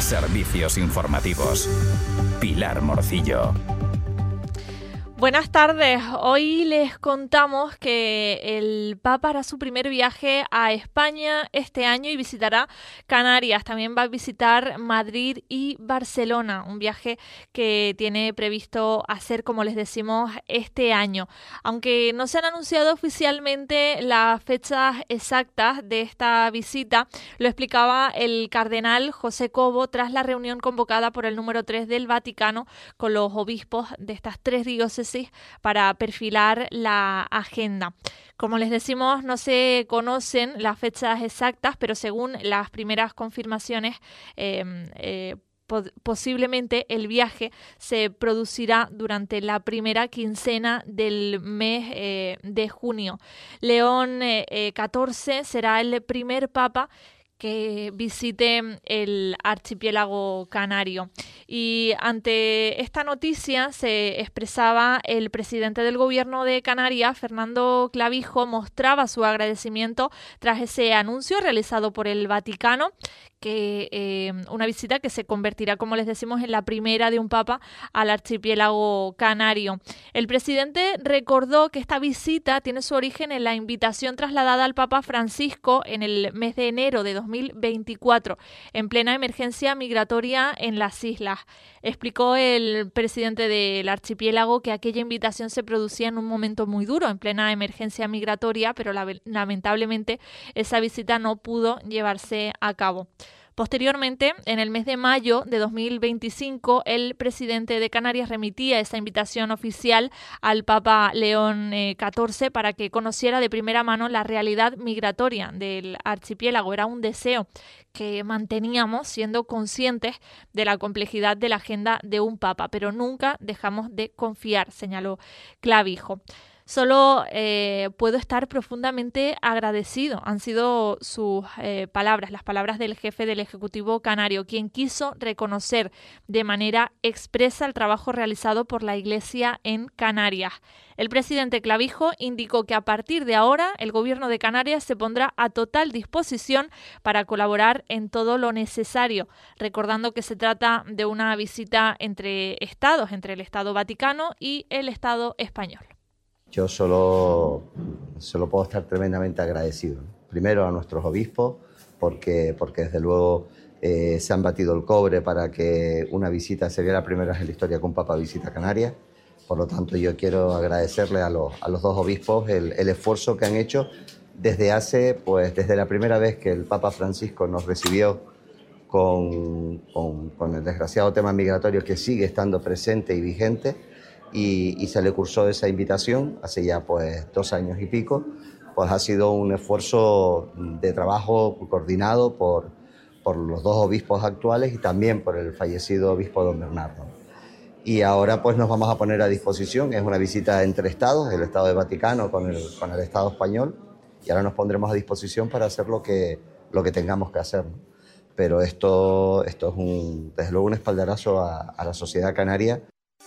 Servicios informativos. Pilar Morcillo. Buenas tardes. Hoy les contamos que el Papa hará su primer viaje a España este año y visitará Canarias. También va a visitar Madrid y Barcelona, un viaje que tiene previsto hacer, como les decimos, este año. Aunque no se han anunciado oficialmente las fechas exactas de esta visita, lo explicaba el cardenal José Cobo tras la reunión convocada por el número 3 del Vaticano con los obispos de estas tres diócesis para perfilar la agenda. Como les decimos, no se conocen las fechas exactas, pero según las primeras confirmaciones, posiblemente el viaje se producirá durante la primera quincena del mes de junio. León XIV será el primer papa que visite el archipiélago canario. Y ante esta noticia se expresaba el presidente del gobierno de Canarias, Fernando Clavijo, mostraba su agradecimiento tras ese anuncio realizado por el Vaticano, que una visita que se convertirá, como les decimos, en la primera de un papa al archipiélago canario. El presidente recordó que esta visita tiene su origen en la invitación trasladada al Papa Francisco en el mes de enero de 2024, en plena emergencia migratoria en las islas. Explicó el presidente del archipiélago que aquella invitación se producía en un momento muy duro, en plena emergencia migratoria, pero lamentablemente esa visita no pudo llevarse a cabo. Posteriormente, en el mes de mayo de 2025, el presidente de Canarias remitía esa invitación oficial al Papa León XIV para que conociera de primera mano la realidad migratoria del archipiélago. Era un deseo que manteníamos siendo conscientes de la complejidad de la agenda de un papa, pero nunca dejamos de confiar, señaló Clavijo. Solo puedo estar profundamente agradecido. Han sido sus palabras, las palabras del jefe del Ejecutivo canario, quien quiso reconocer de manera expresa el trabajo realizado por la Iglesia en Canarias. El presidente Clavijo indicó que a partir de ahora el Gobierno de Canarias se pondrá a total disposición para colaborar en todo lo necesario, recordando que se trata de una visita entre estados, entre el Estado Vaticano y el Estado español. Yo solo puedo estar tremendamente agradecido. Primero a nuestros obispos, porque desde luego se han batido el cobre para que una visita sería la primera vez en la historia que un papa visita Canarias. Por lo tanto, yo quiero agradecerle a los dos obispos el esfuerzo que han hecho desde la primera vez que el Papa Francisco nos recibió con el desgraciado tema migratorio que sigue estando presente y vigente. Y se le cursó esa invitación hace ya 2 años y pico. Pues ha sido un esfuerzo de trabajo coordinado por los dos obispos actuales y también por el fallecido obispo don Bernardo. Y ahora pues nos vamos a poner a disposición. Es una visita entre estados, el Estado del Vaticano con el Estado español, y ahora nos pondremos a disposición para hacer lo que tengamos que hacer, ¿no? Pero esto es desde luego un espaldarazo a la sociedad canaria.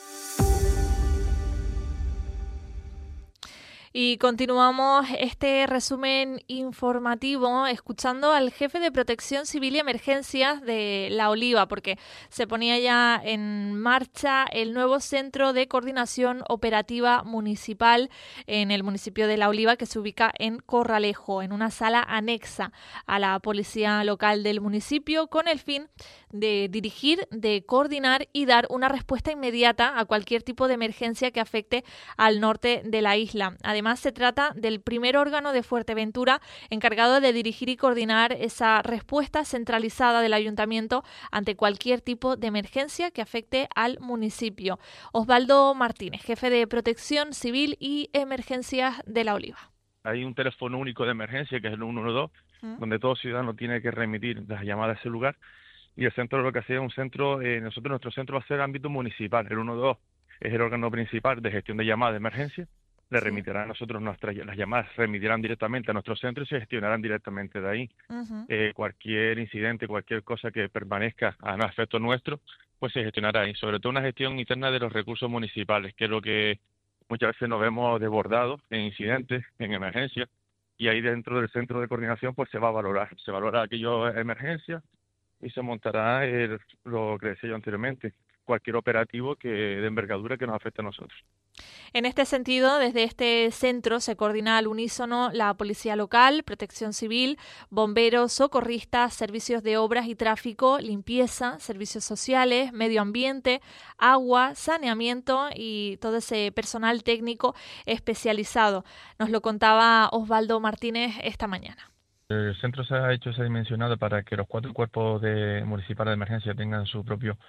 Y continuamos este resumen informativo escuchando al jefe de Protección Civil y Emergencias de La Oliva, porque se ponía ya en marcha el nuevo Centro de Coordinación Operativa Municipal en el municipio de La Oliva, que se ubica en Corralejo, en una sala anexa a la policía local del municipio, con el fin de dirigir, de coordinar y dar una respuesta inmediata a cualquier tipo de emergencia que afecte al norte de la isla. Además, se trata del primer órgano de Fuerteventura encargado de dirigir y coordinar esa respuesta centralizada del ayuntamiento ante cualquier tipo de emergencia que afecte al municipio. Osvaldo Martínez, jefe de Protección Civil y Emergencias de La Oliva. Hay un teléfono único de emergencia que es el 112, donde todo ciudadano tiene que remitir las llamadas a ese lugar. Y el centro lo que hacía es un centro, nuestro centro va a ser ámbito municipal. El 112 es el órgano principal de gestión de llamadas de emergencia. Le remitirán a nosotros las llamadas, remitirán directamente a nuestro centro y se gestionarán directamente de ahí. Cualquier incidente, cualquier cosa que permanezca a efecto nuestro, pues se gestionará ahí. Sobre todo una gestión interna de los recursos municipales, que es lo que muchas veces nos vemos desbordados en incidentes, en emergencias, y ahí dentro del centro de coordinación pues se va a valorar. Se valora aquellas emergencias y se montará lo que decía yo anteriormente, cualquier operativo de envergadura que nos afecte a nosotros. En este sentido, desde este centro se coordina al unísono la Policía Local, Protección Civil, bomberos, socorristas, servicios de obras y tráfico, limpieza, servicios sociales, medio ambiente, agua, saneamiento y todo ese personal técnico especializado. Nos lo contaba Osvaldo Martínez esta mañana. El centro se ha dimensionado para que los 4 cuerpos municipales de emergencia tengan su propio,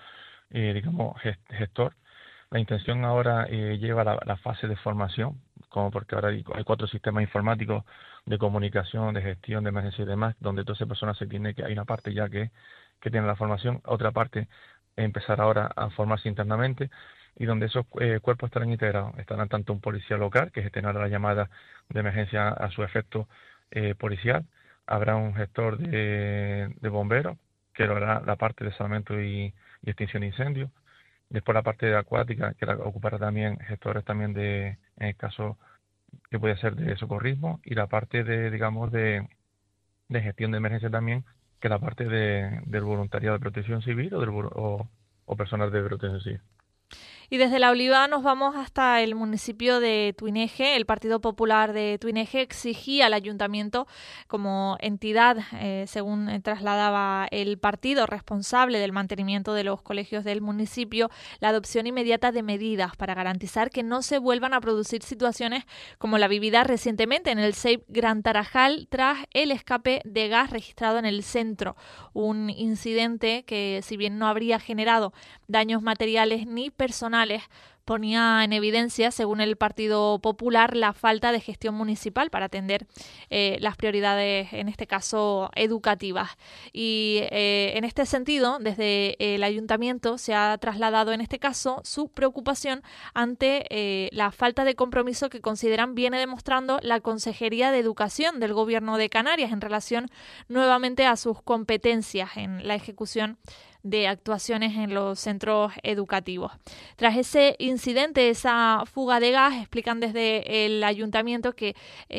gestor. La intención ahora lleva la fase de formación, como porque ahora hay 4 sistemas informáticos de comunicación, de gestión de emergencia y demás, donde todas esas personas hay una parte ya que tiene la formación, otra parte empezar ahora a formarse internamente, y donde esos cuerpos estarán integrados. Estarán tanto un policía local, que gestionará la llamada de emergencia a su efecto policial, habrá un gestor de bomberos, que lo hará la parte de salvamento y extinción de incendios. Después la parte acuática, que la ocupará también gestores también en el caso que puede ser de socorrismo, y la parte de gestión de emergencia también, que es la parte del voluntariado de protección civil o personal de protección civil. Y desde La Oliva nos vamos hasta el municipio de Tuineje. El Partido Popular de Tuineje exigía al ayuntamiento, como entidad, según trasladaba el partido responsable del mantenimiento de los colegios del municipio, la adopción inmediata de medidas para garantizar que no se vuelvan a producir situaciones como la vivida recientemente en el CEIP Gran Tarajal tras el escape de gas registrado en el centro. Un incidente que, si bien no habría generado daños materiales ni personales, ponía en evidencia, según el Partido Popular, la falta de gestión municipal para atender las prioridades, en este caso, educativas. Y en este sentido, desde el ayuntamiento se ha trasladado, en este caso, su preocupación ante la falta de compromiso que consideran viene demostrando la Consejería de Educación del Gobierno de Canarias en relación nuevamente a sus competencias en la ejecución de actuaciones en los centros educativos. Tras ese incidente, esa fuga de gas, explican desde el ayuntamiento que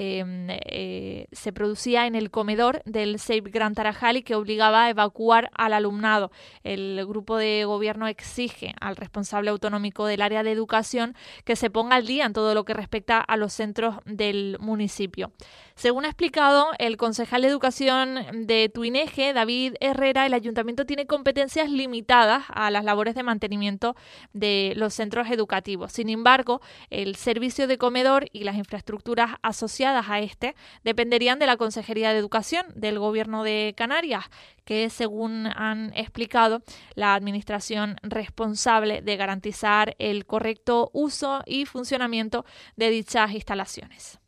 se producía en el comedor del CEIP Gran Tarajal y que obligaba a evacuar al alumnado. El grupo de gobierno exige al responsable autonómico del área de educación que se ponga al día en todo lo que respecta a los centros del municipio. Según ha explicado el concejal de Educación de Tuineje, David Herrera, el ayuntamiento tiene competencias limitadas a las labores de mantenimiento de los centros educativos. Sin embargo, el servicio de comedor y las infraestructuras asociadas a este dependerían de la Consejería de Educación del Gobierno de Canarias, que es, según han explicado, la administración responsable de garantizar el correcto uso y funcionamiento de dichas instalaciones.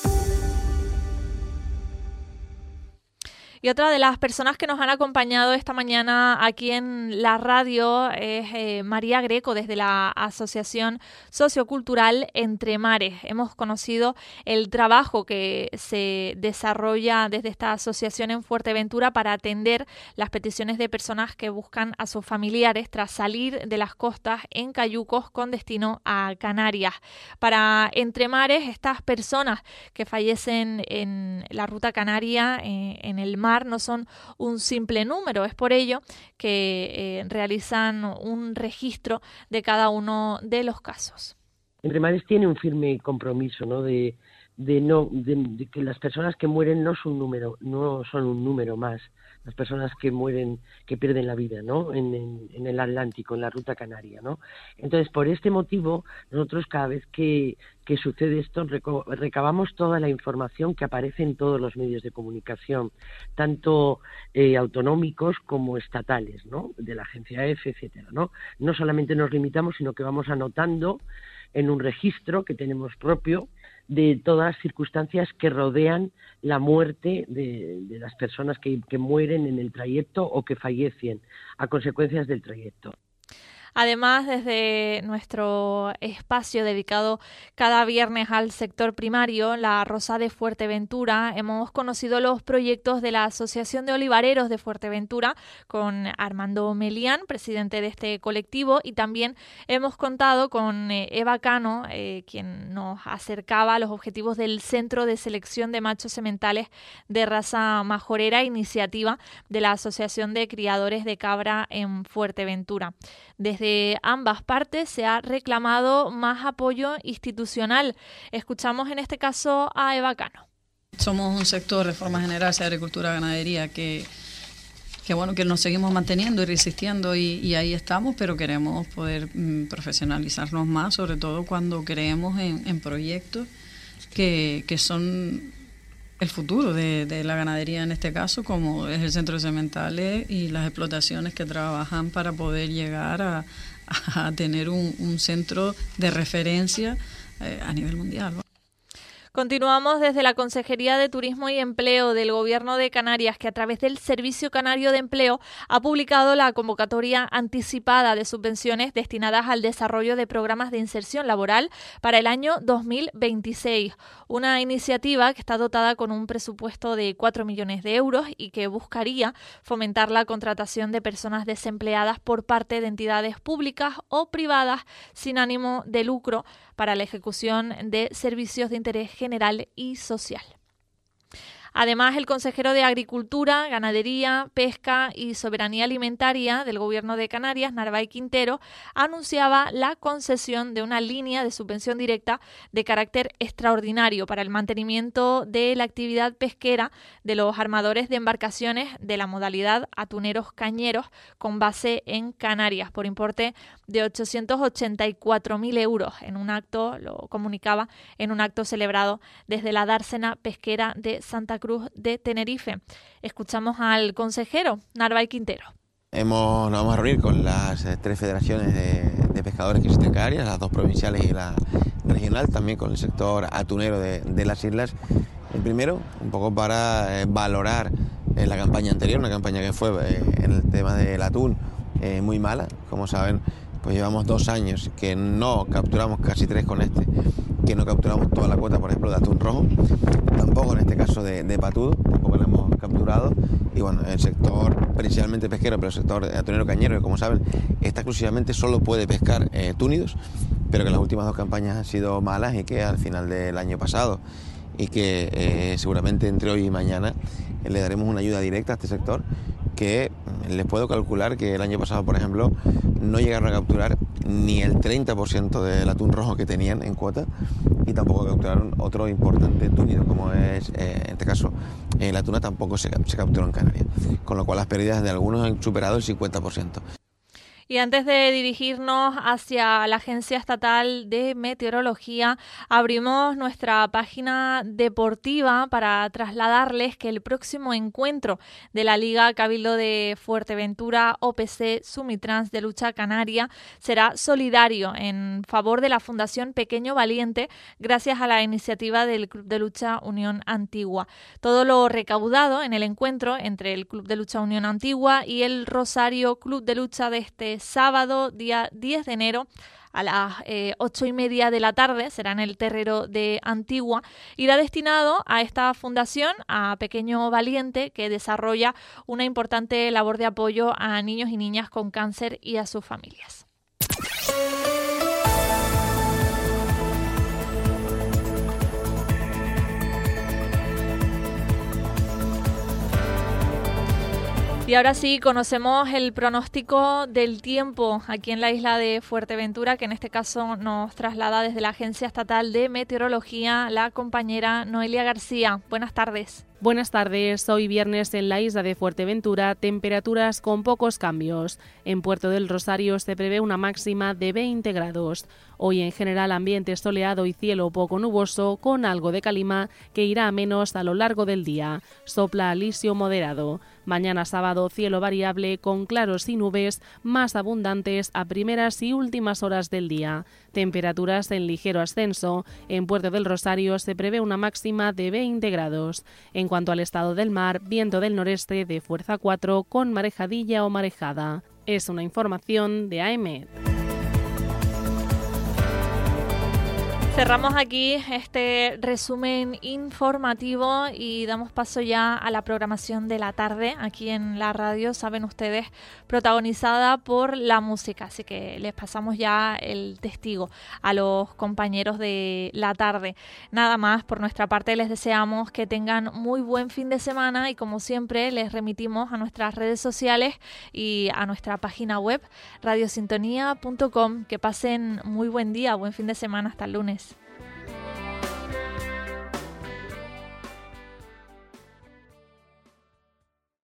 Y otra de las personas que nos han acompañado esta mañana aquí en la radio es María Greco, desde la Asociación Sociocultural Entre Mares. Hemos conocido el trabajo que se desarrolla desde esta asociación en Fuerteventura para atender las peticiones de personas que buscan a sus familiares tras salir de las costas en cayucos con destino a Canarias. Para Entre Mares, estas personas que fallecen en la ruta canaria, en el mar, no son un simple número. Es por ello que realizan un registro de cada uno de los casos. Entre Mares tiene un firme compromiso, ¿no? de que las personas que mueren no son un número más. Las personas que mueren, que pierden la vida, ¿no? En el Atlántico, en la ruta canaria, ¿no? Entonces, por este motivo, nosotros cada vez que sucede esto, recabamos toda la información que aparece en todos los medios de comunicación, tanto autonómicos como estatales, ¿no? De la agencia EFE, etcétera, ¿no? No solamente nos limitamos, sino que vamos anotando en un registro que tenemos propio de todas las circunstancias que rodean la muerte de las personas que mueren en el trayecto o que fallecen a consecuencias del trayecto. Además, desde nuestro espacio dedicado cada viernes al sector primario, La Rosa de Fuerteventura, hemos conocido los proyectos de la Asociación de Olivareros de Fuerteventura con Armando Melián, presidente de este colectivo, y también hemos contado con Eva Cano, quien nos acercaba a los objetivos del Centro de Selección de Machos Sementales de Raza Majorera, iniciativa de la Asociación de Criadores de Cabra en Fuerteventura. Desde ambas partes se ha reclamado más apoyo institucional. Escuchamos en este caso a Eva Cano. Somos un sector de forma general, sea agricultura, ganadería, que nos seguimos manteniendo y resistiendo y ahí estamos, pero queremos poder profesionalizarnos más, sobre todo cuando creemos en proyectos que son el futuro de la ganadería en este caso, como es el Centro de Sementales y las explotaciones que trabajan para poder llegar a tener un centro de referencia a nivel mundial. Continuamos desde la Consejería de Turismo y Empleo del Gobierno de Canarias, que a través del Servicio Canario de Empleo ha publicado la convocatoria anticipada de subvenciones destinadas al desarrollo de programas de inserción laboral para el año 2026. Una iniciativa que está dotada con un presupuesto de 4 millones de euros y que buscaría fomentar la contratación de personas desempleadas por parte de entidades públicas o privadas sin ánimo de lucro para la ejecución de servicios de interés general y social. Además, el consejero de Agricultura, Ganadería, Pesca y Soberanía Alimentaria del Gobierno de Canarias, Narváez Quintero, anunciaba la concesión de una línea de subvención directa de carácter extraordinario para el mantenimiento de la actividad pesquera de los armadores de embarcaciones de la modalidad atuneros cañeros con base en Canarias, por importe de 884.000 euros. En un acto, lo comunicaba en un acto celebrado desde la dársena pesquera de Santa Cruz de Tenerife. Escuchamos al consejero Narváez Quintero. Nos vamos a reunir con las 3 federaciones de pescadores que existen en Canarias, las 2 provinciales y la regional, también con el sector atunero de las islas. El primero, un poco para valorar la campaña anterior, una campaña que fue en el tema del atún muy mala. Como saben, pues llevamos 2 años que no capturamos, casi 3 con que no capturamos toda la cuota, por ejemplo, de atún rojo, tampoco en este caso de patudo, tampoco la hemos capturado. Y bueno, el sector principalmente pesquero, pero el sector atunero cañero, que como saben, está exclusivamente solo puede pescar túnidos, pero que las últimas 2 campañas han sido malas y que al final del año pasado y que seguramente entre hoy y mañana le daremos una ayuda directa a este sector, que les puedo calcular que el año pasado, por ejemplo, no llegaron a capturar ni el 30% del atún rojo que tenían en cuota y tampoco capturaron otro importante túnido, como es, en este caso, la tuna tampoco se capturó en Canarias, con lo cual las pérdidas de algunos han superado el 50%. Y antes de dirigirnos hacia la Agencia Estatal de Meteorología, abrimos nuestra página deportiva para trasladarles que el próximo encuentro de la Liga Cabildo de Fuerteventura OPC Sumitrans de Lucha Canaria será solidario en favor de la Fundación Pequeño Valiente, gracias a la iniciativa del Club de Lucha Unión Antigua. Todo lo recaudado en el encuentro entre el Club de Lucha Unión Antigua y el Rosario Club de Lucha de este sábado, día 10 de enero, a las 8:30 de la tarde, será en el terrero de Antigua, irá destinado a esta fundación, a Pequeño Valiente, que desarrolla una importante labor de apoyo a niños y niñas con cáncer y a sus familias. Y ahora sí, conocemos el pronóstico del tiempo aquí en la isla de Fuerteventura, que en este caso nos traslada desde la Agencia Estatal de Meteorología la compañera Noelia García. Buenas tardes. Buenas tardes. Hoy viernes en la isla de Fuerteventura, temperaturas con pocos cambios. En Puerto del Rosario se prevé una máxima de 20 grados. Hoy en general ambiente soleado y cielo poco nuboso, con algo de calima que irá a menos a lo largo del día. Sopla alisio moderado. Mañana sábado cielo variable con claros y nubes más abundantes a primeras y últimas horas del día. Temperaturas en ligero ascenso. En Puerto del Rosario se prevé una máxima de 20 grados. En cuanto al estado del mar, viento del noreste de fuerza 4 con marejadilla o marejada. Es una información de AEMET. Cerramos aquí este resumen informativo y damos paso ya a la programación de la tarde aquí en la radio, saben ustedes, protagonizada por la música. Así que les pasamos ya el testigo a los compañeros de la tarde. Nada más, por nuestra parte les deseamos que tengan muy buen fin de semana y como siempre les remitimos a nuestras redes sociales y a nuestra página web radiosintonía.com. Que pasen muy buen día, buen fin de semana, hasta el lunes.